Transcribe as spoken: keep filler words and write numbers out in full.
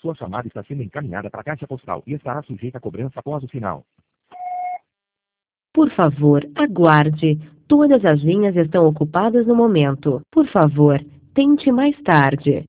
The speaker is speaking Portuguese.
Sua chamada está sendo encaminhada para a caixa postal e estará sujeita a cobrança após o sinal. Por favor, aguarde. Todas as linhas estão ocupadas no momento. Por favor, tente mais tarde.